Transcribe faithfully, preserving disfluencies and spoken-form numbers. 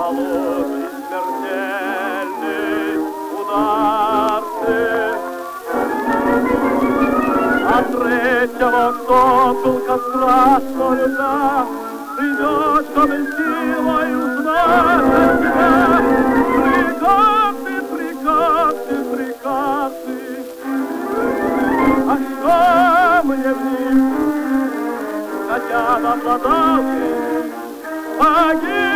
положить смертельный удар ты. А третьего, кто был костра льда, придет, чтобы силой узнать тебя. Приказы, приказы, приказы. А что мне в них? Хотя обладал ты, погиб.